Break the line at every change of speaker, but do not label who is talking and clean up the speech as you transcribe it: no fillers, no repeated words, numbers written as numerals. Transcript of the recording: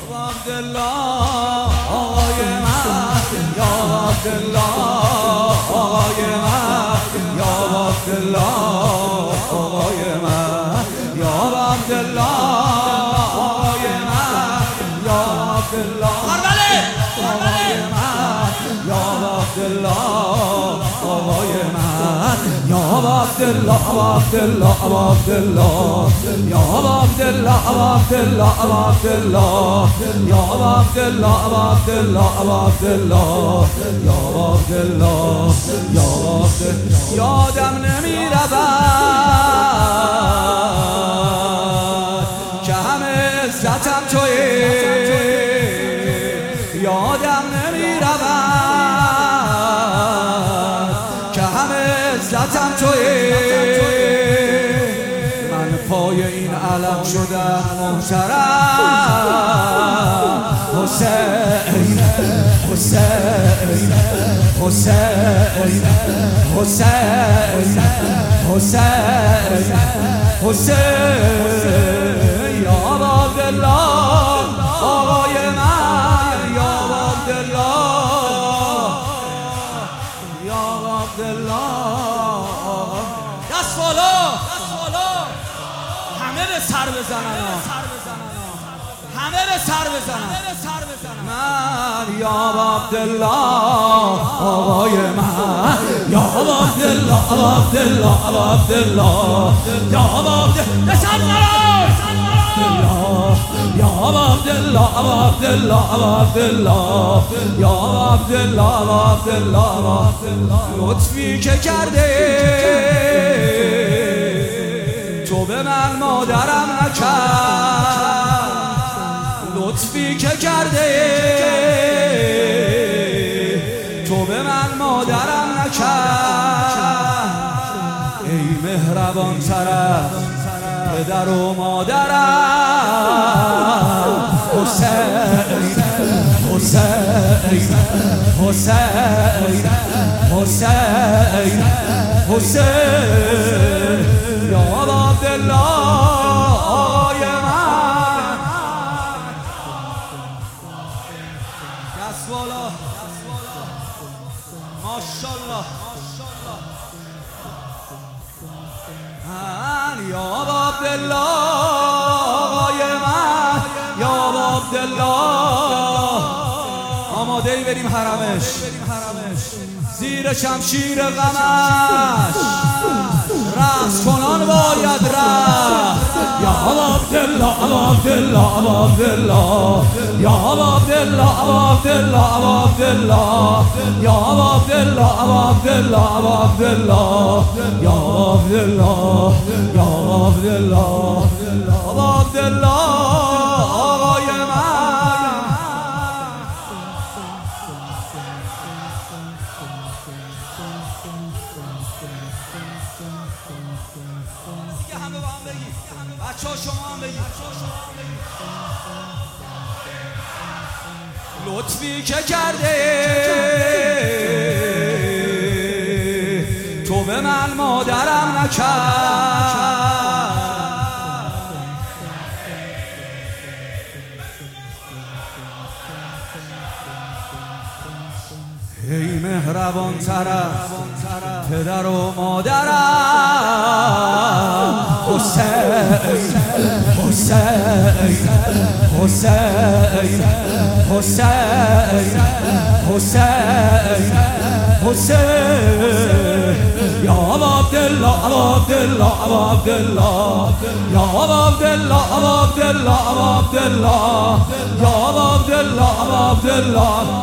عبدالله آقای من، یا عبدالله آقای من، یا عبدالله آقای من، یا عبدالله آقای من، یا عبدالله آقای من، یا عبدالله آقای من، یا عبدالله عبدالله عبدالله، یا عبدالله عبدالله عبدالله، یا عبدالله عبدالله عبدالله، یا عبدالله، یا عبدالله. یادم نمیرود که همه عزتم تویی، یادم نمیرود که همه عزتم تویی. من پای این علم شدم محترم، حسین حسین حسین حسین حسین حسین، یا عبدالله آقای من، یا عبدالله، یا عبدالله. دست بالا، همه به سر بزنن، همه به سر بزنن. من یا عبدالله آقای من، یا عبدالله عبدالله عبدالله، یا عبدالله یا عبدالله عبدالله عبدالله، یا عبدالله عبدالله. لطفی که کرده تو به من مادرم نکرد، لطفی که کرده تو به من مادرم نکرد. ای مهربان طرف پدر و مادرم، حسین حسین حسین حسین حسین، یا عبدالله آقای من. دست بالا، ماشاءالله. من یا عبدالله آقای من، یا عبدالله. آماده ای بریم حرمش، زیر شمشیر غمش رقص کنان باید رفت. یا عبدالله عبدالله عبدالله، یا عبدالله عبدالله عبدالله، یا عبدالله عبدالله عبدالله، یا عبدالله، یا عبدالله عبدالله آقای من. همه با هم بگید، بچه ها شما هم بگید. لطفی که کرده تو به من مادرم نکرد، ای مهربان طرف پدر و مادرم، حسین حسین حسین حسین حسین حسین، یا عبدالله عبدالله عبدالله، یا عبدالله عبدالله عبدالله، یا عبدالله عبدالله